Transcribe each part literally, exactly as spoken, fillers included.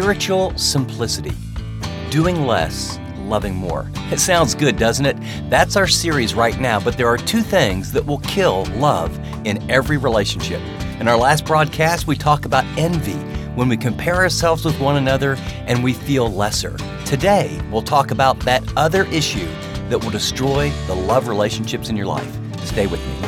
spiritual simplicity, doing less, loving more. It sounds good, doesn't it? That's our series right now, but there are two things that will kill love in every relationship. In our last broadcast, we talk about envy, when we compare ourselves with one another and we feel lesser. Today, we'll talk about that other issue that will destroy the love relationships in your life. Stay with me.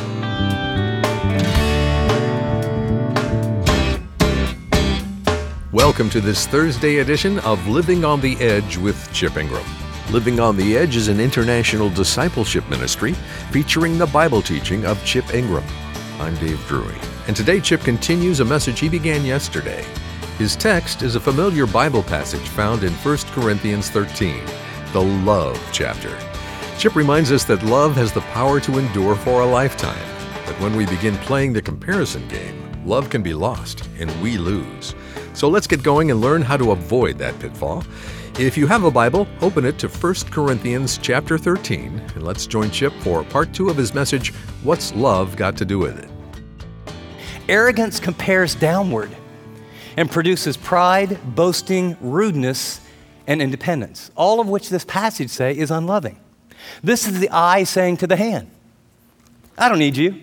Welcome to this Thursday edition of Living on the Edge with Chip Ingram. Living on the Edge is an international discipleship ministry featuring the Bible teaching of Chip Ingram. I'm Dave Drury, and today Chip continues a message he began yesterday. His text is a familiar Bible passage found in First Corinthians thirteen, the love chapter. Chip reminds us that love has the power to endure for a lifetime, but when we begin playing the comparison game, love can be lost and we lose. So let's get going and learn how to avoid that pitfall. If you have a Bible, open it to First Corinthians chapter thirteen, and let's join Chip for part two of his message, What's Love Got to Do with It? Arrogance compares downward and produces pride, boasting, rudeness, and independence, all of which this passage say is unloving. This is the eye saying to the hand, I don't need you.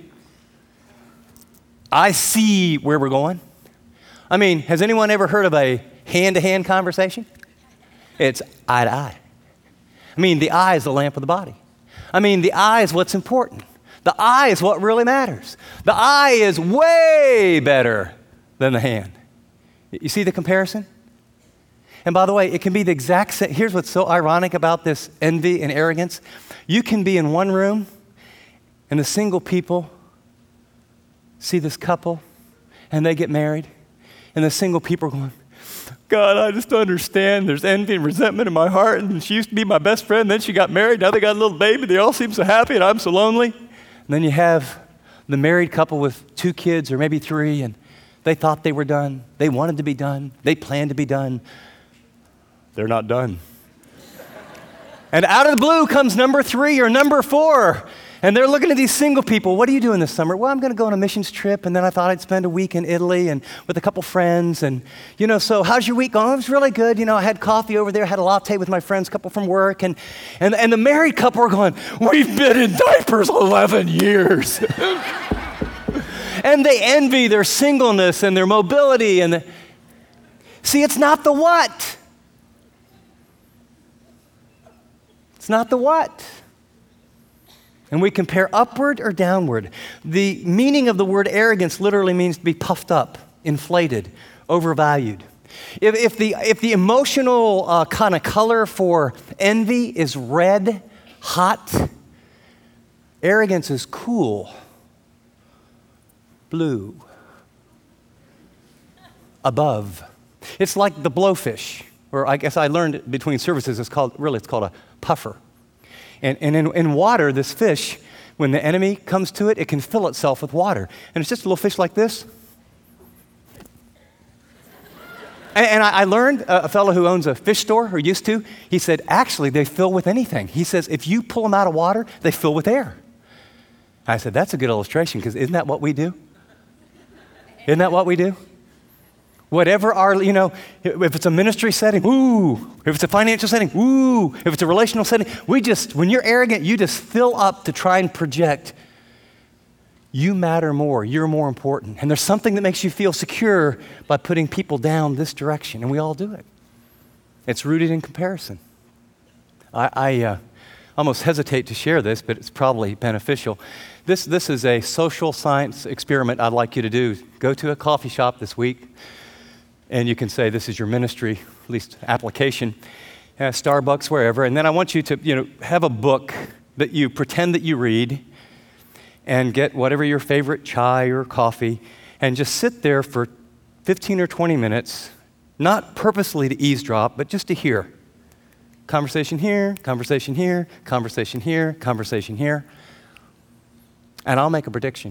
I see where we're going. I mean, has anyone ever heard of a hand-to-hand conversation? It's eye to eye. I mean, the eye is the lamp of the body. I mean, the eye is what's important. The eye is what really matters. The eye is way better than the hand. You see the comparison? And by the way, it can be the exact same. Here's what's so ironic about this envy and arrogance. You can be in one room, and the single people see this couple, and they get married. And the single people are going, God, I just don't understand. There's envy and resentment in my heart. And she used to be my best friend. Then she got married. Now they got a little baby. They all seem so happy, and I'm so lonely. And then you have the married couple with two kids or maybe three, and they thought they were done. They wanted to be done. They planned to be done. They're not done. And out of the blue comes number three or number four. And they're looking at these single people. What are you doing this summer? Well, I'm going to go on a missions trip, and then I thought I'd spend a week in Italy and with a couple friends. And, you know, so how's your week going? Oh, it was really good. You know, I had coffee over there, had a latte with my friends, a couple from work. And, and, and the married couple are going, we've been in diapers eleven years. And they envy their singleness and their mobility. And the... See, it's not the what. It's not the what. And we compare upward or downward. The meaning of the word arrogance literally means to be puffed up, inflated, overvalued. If, if, the, if the emotional uh, kind of color for envy is red, hot, arrogance is cool, blue, above. It's like the blowfish, or I guess I learned between services, it's called, really it's called a puffer. And, and in, in water, this fish, when the enemy comes to it, it can fill itself with water. And it's just a little fish like this. And, and I, I learned, uh, a fellow who owns a fish store, or used to, he said, actually, they fill with anything. He says, if you pull them out of water, they fill with air. I said, that's a good illustration, because isn't that what we do? Isn't that what we do? Whatever our, you know, if it's a ministry setting, ooh. If it's a financial setting, ooh. If it's a relational setting, we just, when you're arrogant, you just fill up to try and project, you matter more, you're more important. And there's something that makes you feel secure by putting people down this direction, and we all do it. It's rooted in comparison. I, I uh, almost hesitate to share this, but it's probably beneficial. This, this is a social science experiment I'd like you to do. Go to a coffee shop this week, and you can say this is your ministry, at least application, uh, Starbucks, wherever. And then I want you to, you know, have a book that you pretend that you read and get whatever your favorite chai or coffee and just sit there for fifteen or twenty minutes, not purposely to eavesdrop, but just to hear. Conversation here, conversation here, conversation here, conversation here. And I'll make a prediction.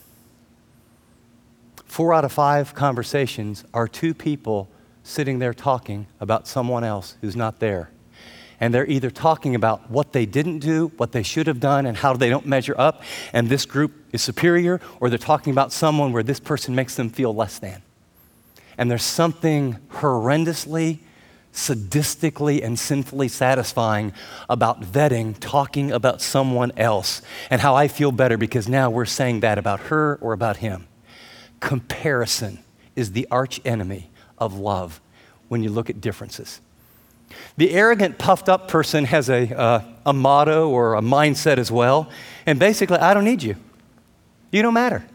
Four out of five conversations are two people sitting there talking about someone else who's not there. And they're either talking about what they didn't do, what they should have done, and how they don't measure up, and this group is superior, or they're talking about someone where this person makes them feel less than. And there's something horrendously, sadistically, and sinfully satisfying about vetting, talking about someone else, and how I feel better because now we're saying that about her or about him. Comparison is the arch enemy of love when you look at differences. The arrogant, puffed up person has a, uh, a motto or a mindset as well. And basically, I don't need you. You don't matter.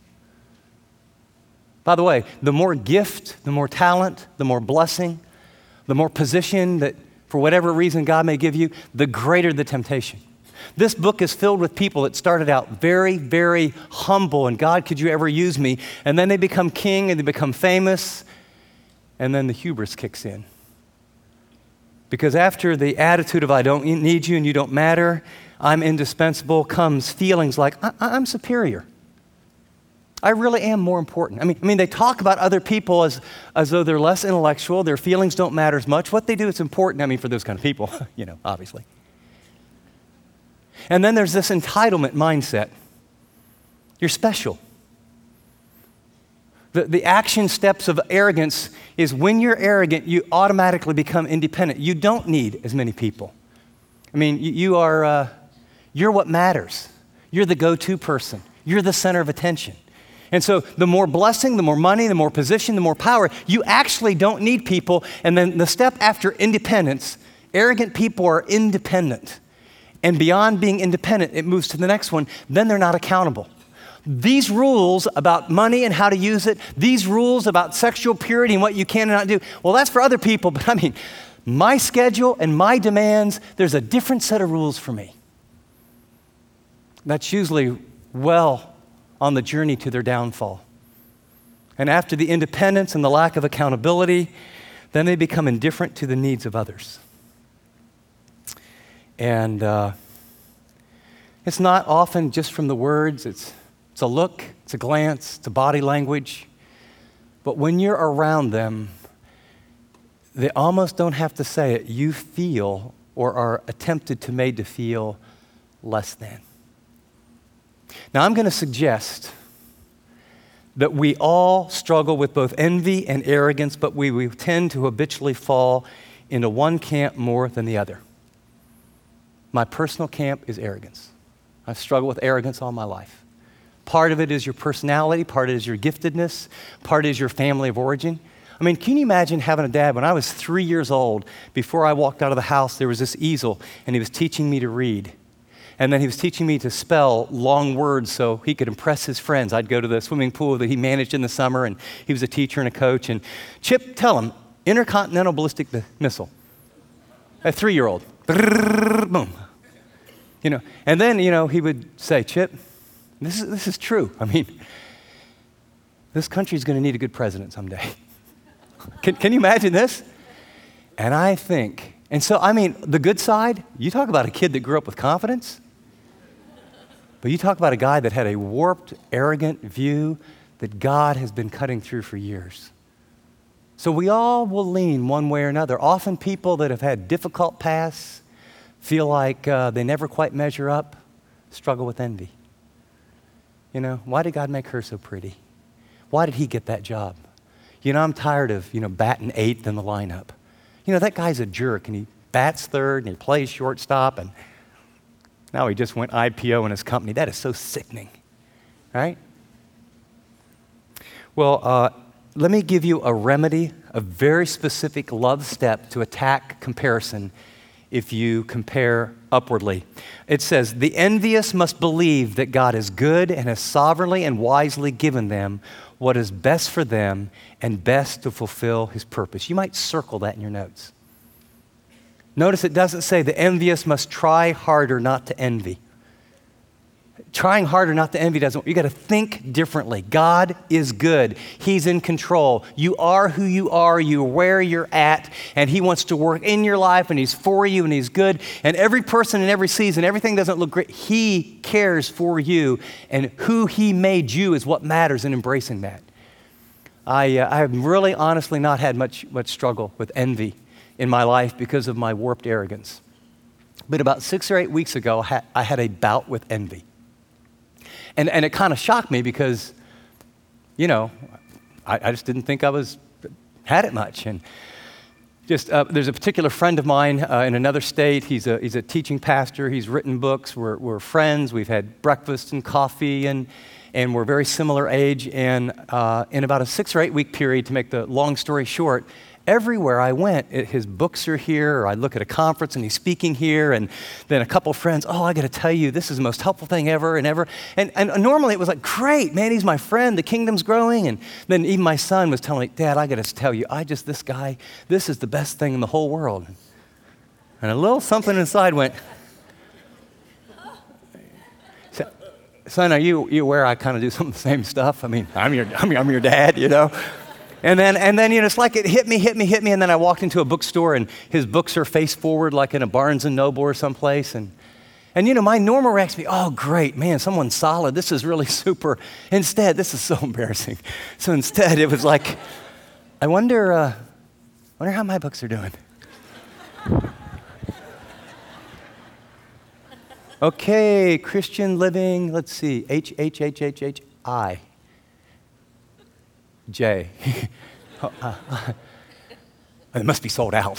By the way, the more gift, the more talent, the more blessing, the more position that for whatever reason God may give you, the greater the temptation. This book is filled with people that started out very, very humble and God, could you ever use me? And then they become king and they become famous and then the hubris kicks in. Because after the attitude of I don't need you and you don't matter, I'm indispensable, comes feelings like I- I'm superior. I really am more important. I mean, I mean, they talk about other people as, as though they're less intellectual, their feelings don't matter as much. What they do is important, I mean, for those kind of people, you know, obviously. And then there's this entitlement mindset. You're special. The, the action steps of arrogance is when you're arrogant, you automatically become independent. You don't need as many people. I mean, you, you are, uh, you're what matters. You're the go-to person. You're the center of attention. And so the more blessing, the more money, the more position, the more power, you actually don't need people. And then the step after independence, arrogant people are independent. And beyond being independent, it moves to the next one. Then they're not accountable. These rules about money and how to use it, these rules about sexual purity and what you can and not do, well, that's for other people. But I mean, my schedule and my demands, there's a different set of rules for me. That's usually well on the journey to their downfall. And after the independence and the lack of accountability, then they become indifferent to the needs of others. And uh, it's not often just from the words, it's, it's a look, it's a glance, it's a body language. But when you're around them, they almost don't have to say it. You feel or are attempted to made to feel less than. Now, I'm going to suggest that we all struggle with both envy and arrogance, but we, we tend to habitually fall into one camp more than the other. My personal camp is arrogance. I've struggled with arrogance all my life. Part of it is your personality, part of it is your giftedness, part is your family of origin. I mean, can you imagine having a dad? When I was three years old, before I walked out of the house, there was this easel, and he was teaching me to read. And then he was teaching me to spell long words so he could impress his friends. I'd go to the swimming pool that he managed in the summer, and he was a teacher and a coach. And Chip, tell him, intercontinental ballistic missile. A three-year-old. Boom. You know, and then, you know, he would say, Chip, this is, this is true. I mean, this country's going to need a good president someday. can, can you imagine this? And I think, and so, I mean, the good side, you talk about a kid that grew up with confidence. But you talk about a guy that had a warped, arrogant view that God has been cutting through for years. So we all will lean one way or another. Often people that have had difficult pasts feel like uh, they never quite measure up, struggle with envy. You know, why did God make her so pretty? Why did he get that job? You know, I'm tired of, you know, batting eighth in the lineup. You know, that guy's a jerk, and he bats third, and he plays shortstop, and now he just went I P O in his company. That is so sickening, right? Well, uh, let me give you a remedy, a very specific love step to attack comparison if you compare upwardly. It says, the envious must believe that God is good and has sovereignly and wisely given them what is best for them and best to fulfill his purpose. You might circle that in your notes. Notice it doesn't say the envious must try harder not to envy. Trying harder not to envy doesn't, you got to think differently. God is good. He's in control. You are who you are. You're where you're at. And he wants to work in your life, and he's for you, and he's good. And every person in every season, everything doesn't look great. He cares for you, and who he made you is what matters in embracing that. I, uh, I have really honestly not had much, much struggle with envy in my life because of my warped arrogance. But about six or eight weeks ago, I had, I had a bout with envy. And, and it kind of shocked me because, you know, I, I just didn't think I was had it much. And just, uh, there's a particular friend of mine uh, in another state. He's a, he's a teaching pastor. He's written books. We're, we're friends. We've had breakfast and coffee, and, and we're very similar age. And uh, in about a six or eight week period, to make the long story short, everywhere I went, it, his books are here, or I look at a conference and he's speaking here, and then a couple friends, oh, I got to tell you, this is the most helpful thing ever and ever. And, and normally it was like, great, man, he's my friend, the kingdom's growing. And then even my son was telling me, Dad, I got to tell you, I just, this guy, this is the best thing in the whole world. And a little something inside went, son, are you, you aware I kind of do some of the same stuff? I mean, I'm your, I'm your, I'm your dad, you know? And then, and then, you know, it's like it hit me, hit me, hit me, and then I walked into a bookstore, and his books are face forward, like in a Barnes and Noble or someplace, and, and you know, my normal reaction would be, oh, great, man, someone's solid, this is really super. Instead, this is so embarrassing. So instead, it was like, I wonder, uh, wonder how my books are doing. Okay, Christian Living, let's see, H, H, H, H, H, I. J. oh, uh, uh, it must be sold out.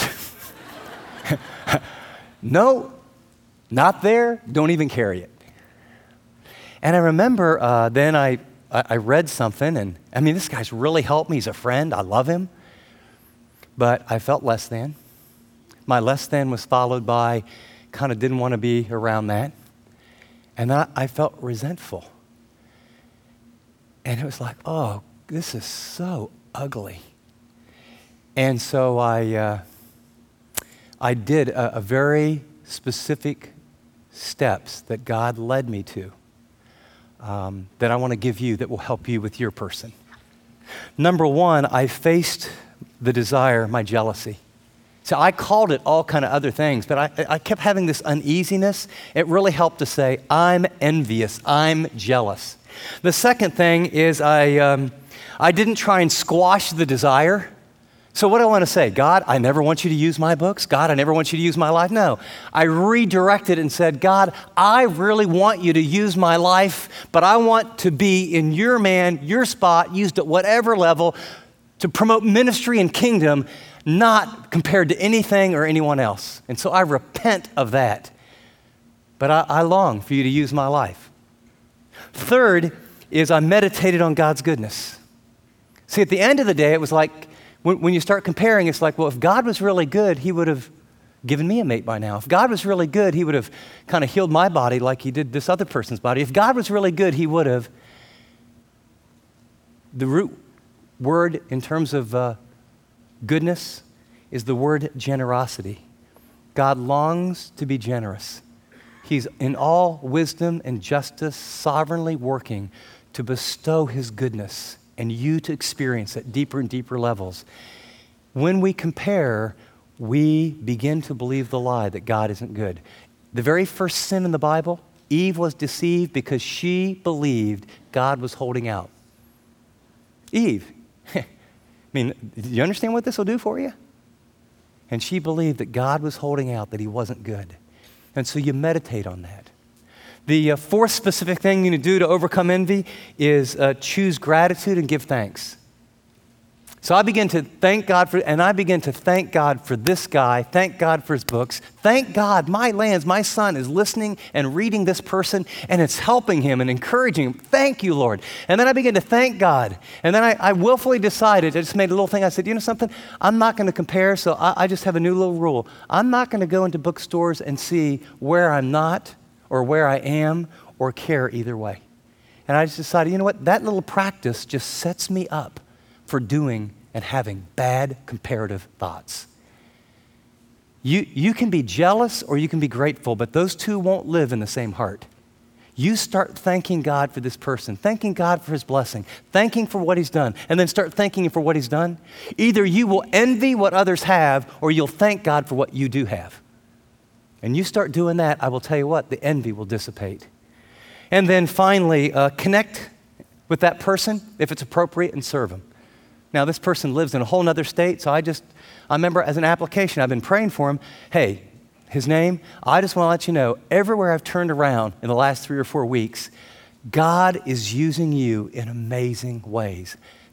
No, not there. Don't even carry it. And I remember uh, then I, I read something, and I mean, this guy's really helped me. He's a friend. I love him. But I felt less than. My less than was followed by kind of didn't want to be around that. And I, I felt resentful. And it was like, oh, this is so ugly. And so I, uh, I did a, a very specific steps that God led me to um, that I want to give you that will help you with your person. Number one, I faced the desire, my jealousy. So I called it all kind of other things, but I, I kept having this uneasiness. It really helped to say, I'm envious, I'm jealous. The second thing is I... Um, I didn't try and squash the desire. So what do I want to say? God, I never want you to use my books. God, I never want you to use my life. No, I redirected and said, God, I really want you to use my life, but I want to be in your man, your spot, used at whatever level to promote ministry and kingdom, not compared to anything or anyone else. And so I repent of that. But I, I long for you to use my life. Third is I meditated on God's goodness. See, at the end of the day, it was like, when, when you start comparing, it's like, well, if God was really good, he would have given me a mate by now. If God was really good, he would have kind of healed my body like he did this other person's body. If God was really good, he would have. The root word in terms of uh, goodness is the word generosity. God longs to be generous. He's in all wisdom and justice, sovereignly working to bestow his goodness and you to experience at deeper and deeper levels. When we compare, we begin to believe the lie that God isn't good. The very first sin in the Bible, Eve was deceived because she believed God was holding out. Eve, I mean, do you understand what this will do for you? And she believed that God was holding out, that he wasn't good. And so you meditate on that. The uh, fourth specific thing you need to do to overcome envy is uh, choose gratitude and give thanks. So I begin to thank God for, and I begin to thank God for this guy, thank God for his books, thank God my lands, my son is listening and reading this person, and it's helping him and encouraging him. Thank you, Lord. And then I begin to thank God. And then I, I willfully decided, I just made a little thing, I said, you know something, I'm not going to compare, so I, I just have a new little rule. I'm not going to go into bookstores and see where I'm not, or where I am, or care either way. And I just decided, you know what, that little practice just sets me up for doing and having bad comparative thoughts. You, you can be jealous or you can be grateful, but those two won't live in the same heart. You start thanking God for this person, thanking God for his blessing, thanking for what he's done, and then start thanking him for what he's done. Either you will envy what others have, or you'll thank God for what you do have. And you start doing that, I will tell you what, the envy will dissipate. And then finally, uh, connect with that person if it's appropriate and serve them. Now, this person lives in a whole nother state, so I just, I remember as an application, I've been praying for him. Hey, his name, I just want to let you know, everywhere I've turned around in the last three or four weeks, God is using you in amazing ways.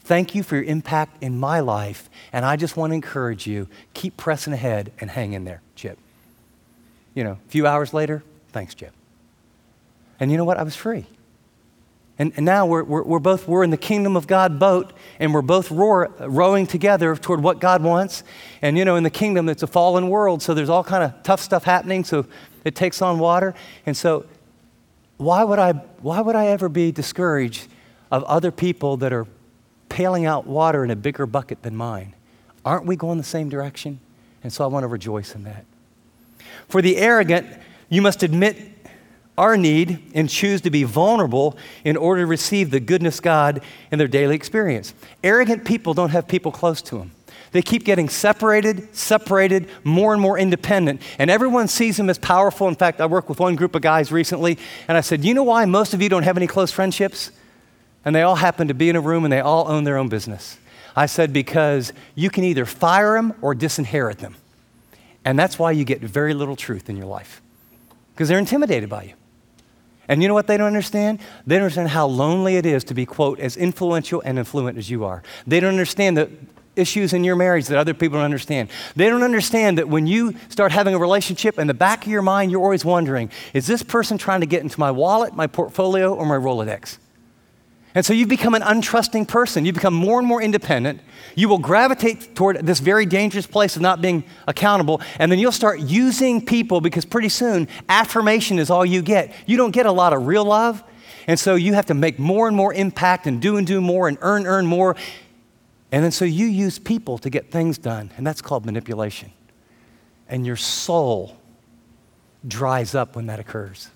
Thank you for your impact in my life, and I just want to encourage you, keep pressing ahead and hang in there, Chip. You know, a few hours later, thanks, Chip. And you know what? I was free. And, and now we're, we're, we're both, we're in the kingdom of God boat, and we're both roar, rowing together toward what God wants. And you know, in the kingdom, it's a fallen world, so there's all kind of tough stuff happening, so it takes on water. And so why would I, why would I ever be discouraged of other people that are paling out water in a bigger bucket than mine? Aren't we going the same direction? And so I want to rejoice in that. For the arrogant, you must admit our need and choose to be vulnerable in order to receive the goodness of God in their daily experience. Arrogant people don't have people close to them. They keep getting separated, separated, more and more independent, and everyone sees them as powerful. In fact, I worked with one group of guys recently, and I said, you know why most of you don't have any close friendships? And they all happen to be in a room and they all own their own business. I said, because you can either fire them or disinherit them. And that's why you get very little truth in your life, because they're intimidated by you. And you know what they don't understand? They don't understand how lonely it is to be, quote, as influential and influent as you are. They don't understand the issues in your marriage that other people don't understand. They don't understand that when you start having a relationship, in the back of your mind, you're always wondering, is this person trying to get into my wallet, my portfolio, or my Rolodex? And so you become an untrusting person. You become more and more independent. You will gravitate toward this very dangerous place of not being accountable, and then you'll start using people, because pretty soon, affirmation is all you get. You don't get a lot of real love, and so you have to make more and more impact and do and do more and earn, earn more. And then so you use people to get things done, and that's called manipulation. And your soul dries up when that occurs.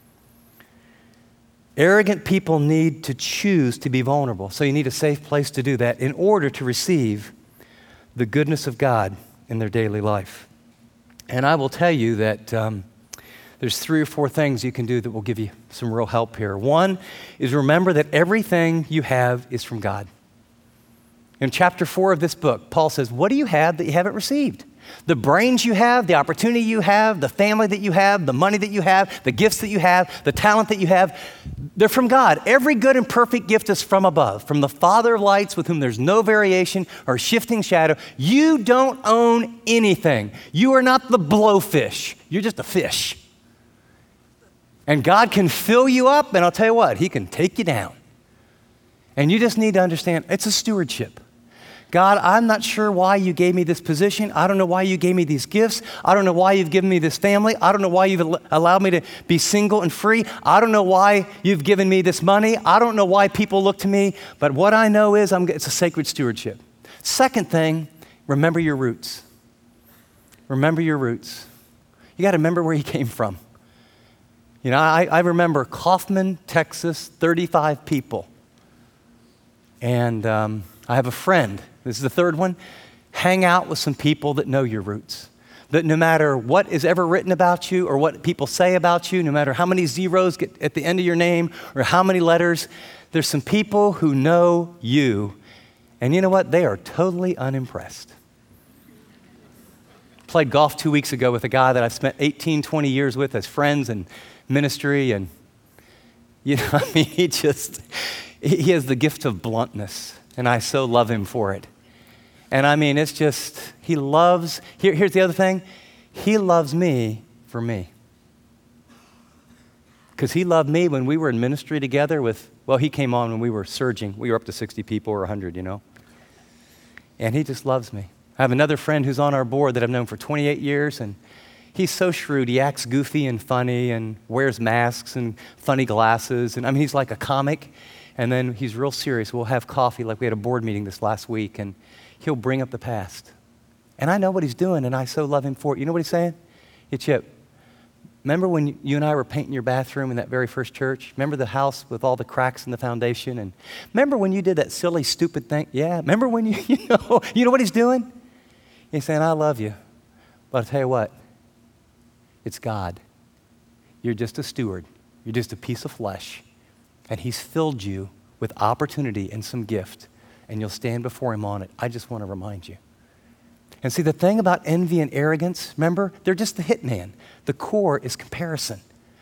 Arrogant people need to choose to be vulnerable. So you need a safe place to do that in order to receive the goodness of God in their daily life. And I will tell you that um, there's three or four things you can do that will give you some real help here. One is remember that everything you have is from God. In chapter four of this book, Paul says, what do you have that you haven't received? The brains you have, the opportunity you have, the family that you have, the money that you have, the gifts that you have, the talent that you have, they're from God. Every good and perfect gift is from above, from the Father of lights, with whom there's no variation or shifting shadow. You don't own anything. You are not the blowfish. You're just a fish. And God can fill you up, and I'll tell you what, He can take you down. And you just need to understand, it's a stewardship. God, I'm not sure why you gave me this position. I don't know why you gave me these gifts. I don't know why you've given me this family. I don't know why you've allowed me to be single and free. I don't know why you've given me this money. I don't know why people look to me. But what I know is I'm, it's a sacred stewardship. Second thing, remember your roots. Remember your roots. You got to remember where you came from. You know, I, I remember Kaufman, Texas, thirty-five people. And um, I have a friend. This is the third one. Hang out with some people that know your roots. That no matter what is ever written about you or what people say about you, no matter how many zeros get at the end of your name or how many letters, there's some people who know you. And you know what? They are totally unimpressed. Played golf two weeks ago with a guy that I've spent eighteen, twenty years with as friends and ministry. And, you know, I mean, he just, he has the gift of bluntness. And I so love him for it. And I mean, it's just, he loves, here, here's the other thing. He loves me for me. Because he loved me when we were in ministry together with, well, he came on when we were surging. We were up to sixty people or one hundred, you know. And he just loves me. I have another friend who's on our board that I've known for twenty-eight years, and he's so shrewd. He acts goofy and funny and wears masks and funny glasses. And I mean, he's like a comic. And then he's real serious. We'll have coffee, like we had a board meeting this last week, and he'll bring up the past. And I know what he's doing, and I so love him for it. You know what he's saying? Hey, Chip, remember when you and I were painting your bathroom in that very first church? Remember the house with all the cracks in the foundation? And remember when you did that silly, stupid thing? Yeah, remember when you, you know, you know what he's doing? He's saying, I love you, but I'll tell you what, it's God. You're just a steward. You're just a piece of flesh. And He's filled you with opportunity and some gift, and you'll stand before Him on it. I just want to remind you. And see, the thing about envy and arrogance, remember, they're just the hitman. The core is comparison.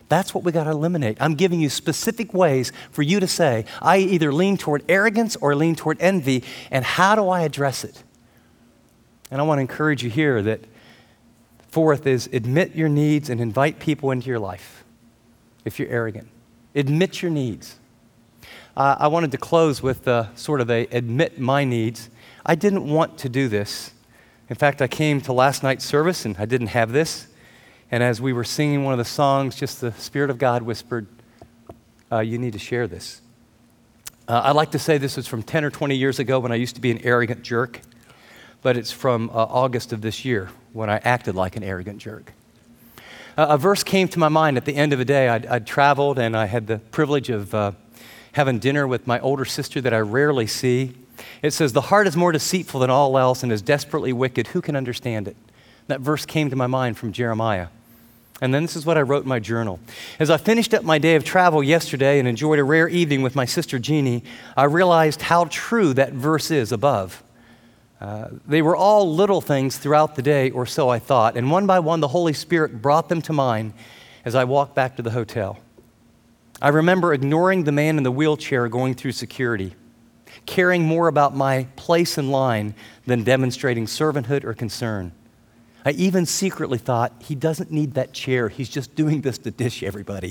That's what we got to eliminate. I'm giving you specific ways for you to say, I either lean toward arrogance or lean toward envy, and how do I address it? And I want to encourage you here that fourth is admit your needs and invite people into your life if you're arrogant. Admit your needs. Uh, I wanted to close with uh, sort of a admit my needs. I didn't want to do this. In fact, I came to last night's service and I didn't have this. And as we were singing one of the songs, just the Spirit of God whispered, uh, you need to share this. Uh, I like to say this was from ten or twenty years ago when I used to be an arrogant jerk, but it's from uh, August of this year when I acted like an arrogant jerk. Uh, a verse came to my mind at the end of a day. I'd, I'd traveled and I had the privilege of uh, having dinner with my older sister that I rarely see. It says, the heart is more deceitful than all else and is desperately wicked. Who can understand it? That verse came to my mind from Jeremiah. And then this is what I wrote in my journal. As I finished up my day of travel yesterday and enjoyed a rare evening with my sister Jeannie, I realized how true that verse is above. Uh, they were all little things throughout the day, or so I thought, and one by one the Holy Spirit brought them to mind as I walked back to the hotel. I remember ignoring the man in the wheelchair going through security, caring more about my place in line than demonstrating servanthood or concern. I even secretly thought, he doesn't need that chair. He's just doing this to dish everybody.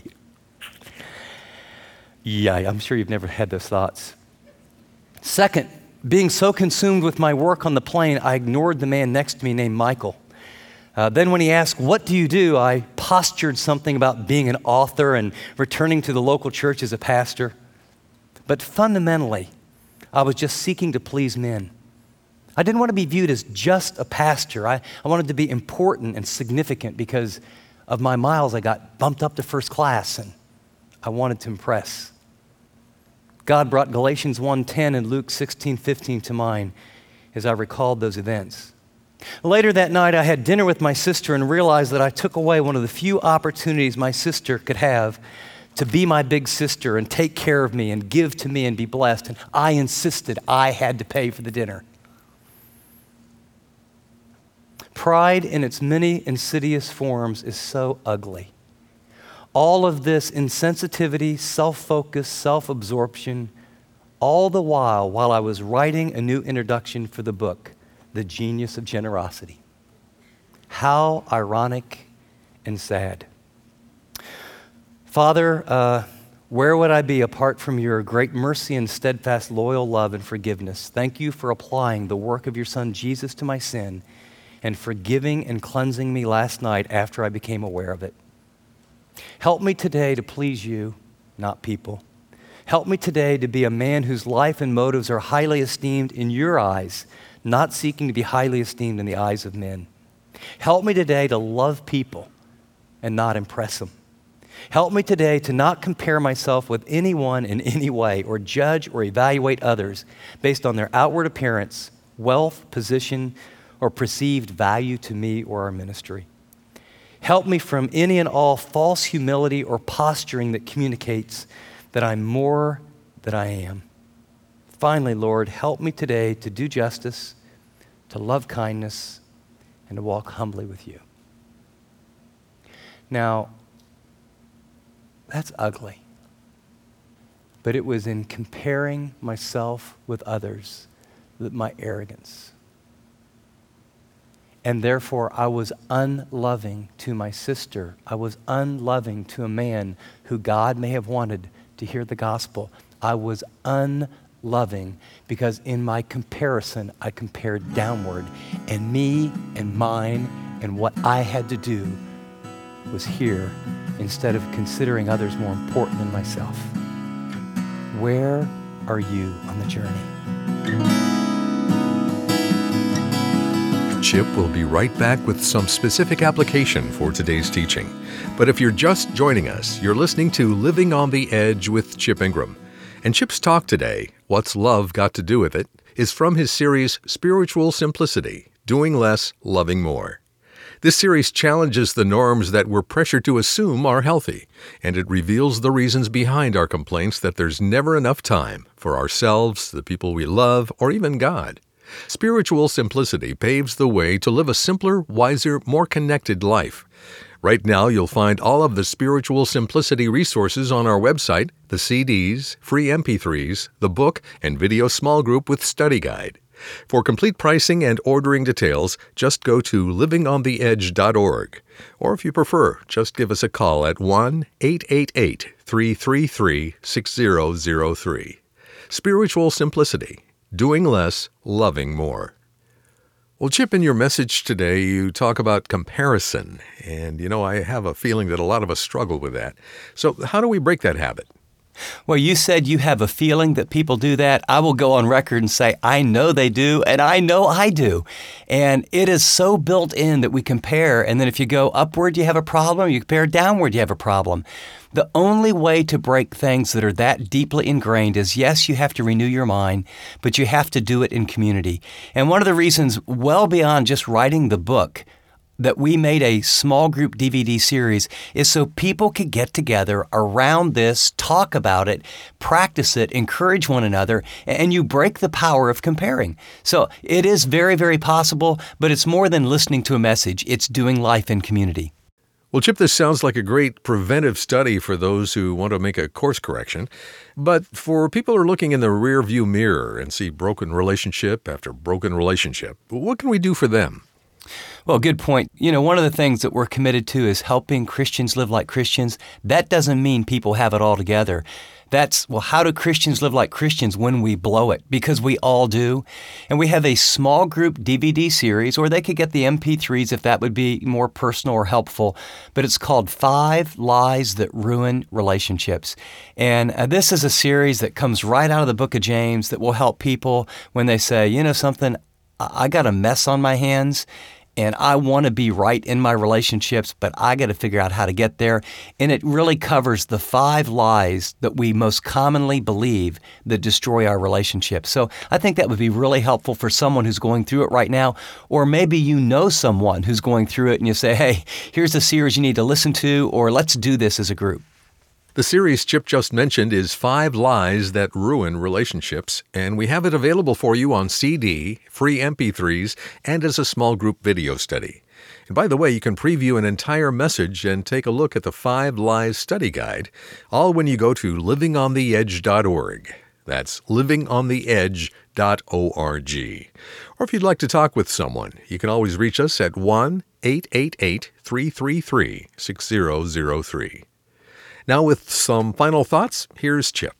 Yeah, I'm sure you've never had those thoughts. Second, being so consumed with my work on the plane, I ignored the man next to me named Michael. Uh, then when he asked, what do you do? I postured something about being an author and returning to the local church as a pastor. But fundamentally, I was just seeking to please men. I didn't want to be viewed as just a pastor. I, I wanted to be important and significant because of my miles. I got bumped up to first class and I wanted to impress. God brought Galatians one ten and Luke sixteen fifteen to mind as I recalled those events. Later that night, I had dinner with my sister and realized that I took away one of the few opportunities my sister could have to be my big sister and take care of me and give to me and be blessed. And I insisted I had to pay for the dinner. Pride in its many insidious forms is so ugly. All of this insensitivity, self-focus, self-absorption, all the while while I was writing a new introduction for the book, The Genius of Generosity. How ironic and sad. Father, uh, where would I be apart from your great mercy and steadfast, loyal love and forgiveness? Thank you for applying the work of your Son, Jesus, to my sin and forgiving and cleansing me last night after I became aware of it. Help me today to please you, not people. Help me today to be a man whose life and motives are highly esteemed in your eyes, not seeking to be highly esteemed in the eyes of men. Help me today to love people and not impress them. Help me today to not compare myself with anyone in any way or judge or evaluate others based on their outward appearance, wealth, position, or perceived value to me or our ministry. Help me from any and all false humility or posturing that communicates that I'm more than I am. Finally, Lord, help me today to do justice, to love kindness, and to walk humbly with you. Now, that's ugly. But it was in comparing myself with others that my arrogance. And therefore, I was unloving to my sister. I was unloving to a man who God may have wanted to hear the gospel. I was unloving because in my comparison, I compared downward. And me and mine and what I had to do was here instead of considering others more important than myself. Where are you on the journey? Chip will be right back with some specific application for today's teaching. But if you're just joining us, you're listening to Living on the Edge with Chip Ingram. And Chip's talk today, What's Love Got to Do with It?, is from his series Spiritual Simplicity, Doing Less, Loving More. This series challenges the norms that we're pressured to assume are healthy, and it reveals the reasons behind our complaints that there's never enough time for ourselves, the people we love, or even God. Spiritual simplicity paves the way to live a simpler, wiser, more connected life. Right now, you'll find all of the Spiritual Simplicity resources on our website, the C Ds, free M P threes, the book, and video small group with study guide. For complete pricing and ordering details, just go to living on the edge dot org. Or if you prefer, just give us a call at one eight eight eight, three three three, six zero zero three. Spiritual Simplicity, doing less, loving more. Well, Chip, in your message today, you talk about comparison. And, you know, I have a feeling that a lot of us struggle with that. So how do we break that habit? Well, you said you have a feeling that people do that. I will go on record and say, I know they do, and I know I do. And it is so built in that we compare, and then if you go upward, you have a problem. You compare downward, you have a problem. The only way to break things that are that deeply ingrained is, yes, you have to renew your mind, but you have to do it in community. And one of the reasons, well beyond just writing the book, that we made a small group D V D series is so people could get together around this, talk about it, practice it, encourage one another, and you break the power of comparing. So it is very, very possible, but it's more than listening to a message. It's doing life in community. Well, Chip, this sounds like a great preventive study for those who want to make a course correction. But for people who are looking in the rearview mirror and see broken relationship after broken relationship, what can we do for them? Well, good point. You know, one of the things that we're committed to is helping Christians live like Christians. That doesn't mean people have it all together. That's, well, how do Christians live like Christians when we blow it? Because we all do. And we have a small group D V D series, or they could get the M P threes if that would be more personal or helpful. But it's called Five Lies That Ruin Relationships. And uh, this is a series that comes right out of the book of James that will help people when they say, you know something, I got a mess on my hands, and I want to be right in my relationships, but I got to figure out how to get there. And it really covers the five lies that we most commonly believe that destroy our relationships. So I think that would be really helpful for someone who's going through it right now, or maybe you know someone who's going through it and you say, hey, here's a series you need to listen to, or let's do this as a group. The series Chip just mentioned is Five Lies That Ruin Relationships, and we have it available for you on C D, free M P threes, and as a small group video study. And by the way, you can preview an entire message and take a look at the Five Lies study guide, all when you go to living on the edge dot org. That's living on the edge dot org. Or if you'd like to talk with someone, you can always reach us at one eight eight eight, three three three, six zero zero three. Now with some final thoughts, here's Chip.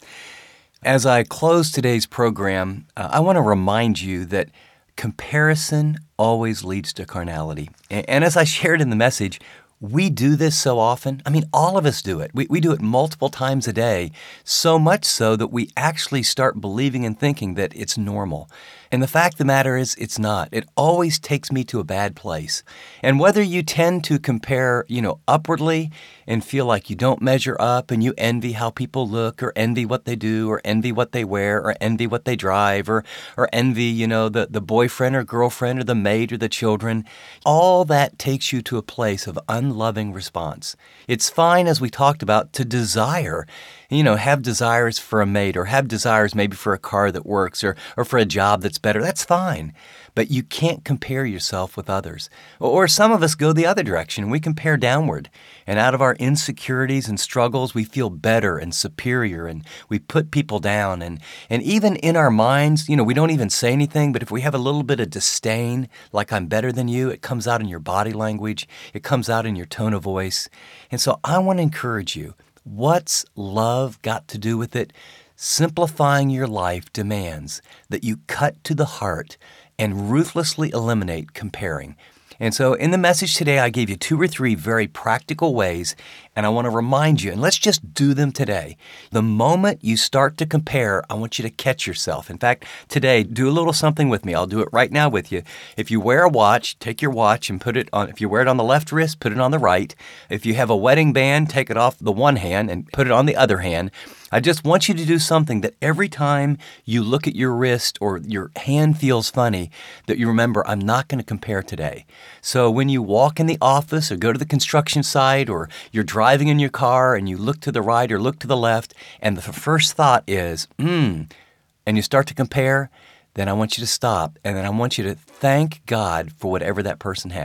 As I close today's program, uh, I want to remind you that comparison always leads to carnality. And, and as I shared in the message, we do this so often. I mean, all of us do it. We, we do it multiple times a day, so much so that we actually start believing and thinking that it's normal. And the fact of the matter is, it's not. It always takes me to a bad place. And whether you tend to compare, you know, upwardly and feel like you don't measure up and you envy how people look or envy what they do or envy what they wear or envy what they drive or, or envy, you know, the, the boyfriend or girlfriend or the maid or the children, all that takes you to a place of unloving response. It's fine, as we talked about, to desire, you know, have desires for a mate or have desires maybe for a car that works or, or for a job that's better. That's fine. But you can't compare yourself with others. Or some of us go the other direction. We compare downward. And out of our insecurities and struggles, we feel better and superior, and we put people down. And, and even in our minds, you know, we don't even say anything, but if we have a little bit of disdain, like I'm better than you, it comes out in your body language. It comes out in your tone of voice. And so I want to encourage you. What's love got to do with it? Simplifying your life demands that you cut to the heart and ruthlessly eliminate comparing. And so in the message today, I gave you two or three very practical ways, and I want to remind you, and let's just do them today. The moment you start to compare, I want you to catch yourself. In fact, today, do a little something with me. I'll do it right now with you. If you wear a watch, take your watch and put it on, if you wear it on the left wrist, put it on the right. If you have a wedding band, take it off the one hand and put it on the other hand. I just want you to do something that every time you look at your wrist or your hand feels funny, that you remember, I'm not going to compare today. So when you walk in the office or go to the construction site or you're driving in your car and you look to the right or look to the left and the first thought is, hmm, and you start to compare, then I want you to stop and then I want you to thank God for whatever that person has.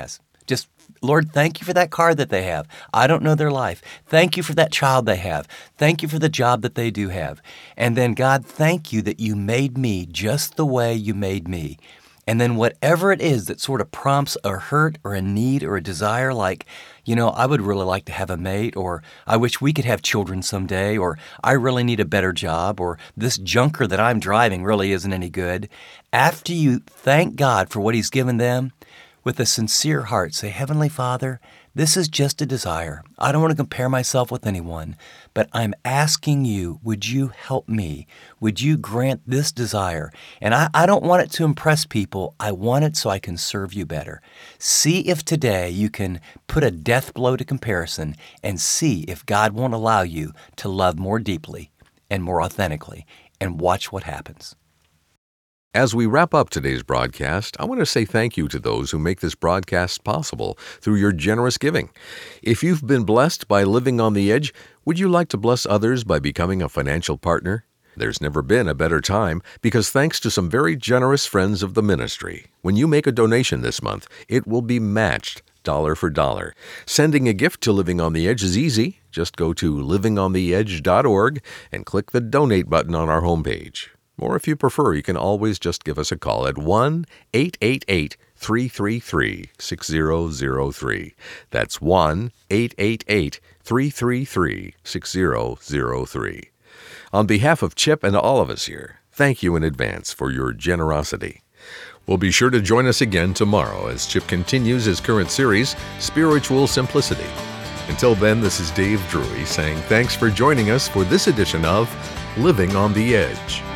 Just, Lord, thank you for that car that they have. I don't know their life. Thank you for that child they have. Thank you for the job that they do have. And then, God, thank you that you made me just the way you made me. And then whatever it is that sort of prompts a hurt or a need or a desire, like, you know, I would really like to have a mate, or I wish we could have children someday, or I really need a better job, or this junker that I'm driving really isn't any good. After you thank God for what He's given them, with a sincere heart, say, Heavenly Father, this is just a desire. I don't want to compare myself with anyone, but I'm asking you, would you help me? Would you grant this desire? And I, I don't want it to impress people. I want it so I can serve you better. See if today you can put a death blow to comparison and see if God won't allow you to love more deeply and more authentically, and watch what happens. As we wrap up today's broadcast, I want to say thank you to those who make this broadcast possible through your generous giving. If you've been blessed by Living on the Edge, would you like to bless others by becoming a financial partner? There's never been a better time, because thanks to some very generous friends of the ministry, when you make a donation this month, it will be matched dollar for dollar. Sending a gift to Living on the Edge is easy. Just go to living on the edge dot org and click the donate button on our homepage. Or if you prefer, you can always just give us a call at one eight eight eight, three three three, six zero zero three. That's one eight eight eight, three three three, six zero zero three. On behalf of Chip and all of us here, thank you in advance for your generosity. Well, be sure to join us again tomorrow as Chip continues his current series, Spiritual Simplicity. Until then, this is Dave Drury saying thanks for joining us for this edition of Living on the Edge.